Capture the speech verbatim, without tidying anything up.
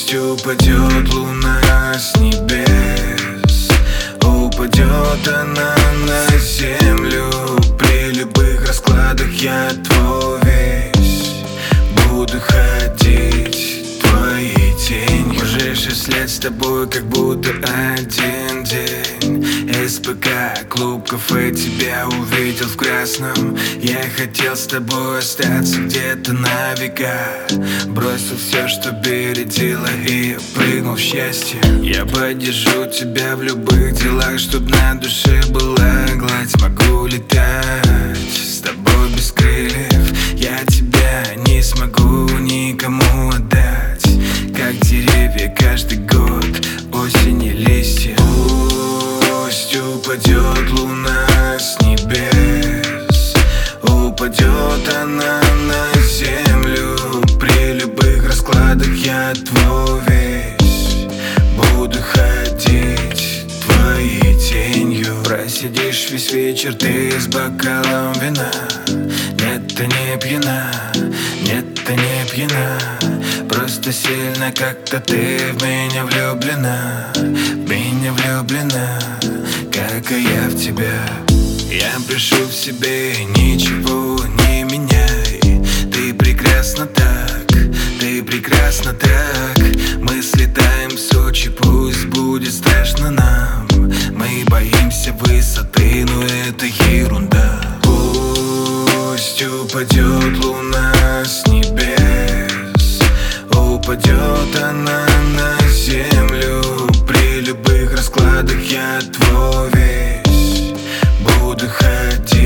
Пусть упадет луна с небес, упадет она на землю. При любых раскладах я твой весь, буду ходить твоей тенью. Уже шесть лет с тобой, как будто один день. СПК, клуб, кафе, тебя увидел в красном. Я хотел с тобой остаться где-то на века. Бросил все, что бередило, и прыгнул в счастье. Я поддержу тебя в любых делах, чтоб на душе была гладь. Могу летать с тобой без крыльев. Я тебя не смогу никому отдать. Как деревья каждый год, осень и листья. Пусть упадет луна с небес, упадет она на землю. При любых раскладах я твой весь, буду ходить твоей тенью. Просидишь весь вечер ты с бокалом вина. Нет, ты не пьяна, нет, ты не пьяна. Просто сильно как-то ты в меня влюблена, в меня влюблена, как и я в тебя. Я пишу в себе, ничего не меняй. Ты прекрасна так, ты прекрасна так. Мы слетаем в Сочи, пусть будет страшно нам. Мы боимся высоты, но это ерунда. Пусть упадет луна с небес, упадет она на землю. При любых раскладах я твой весь, буду ходить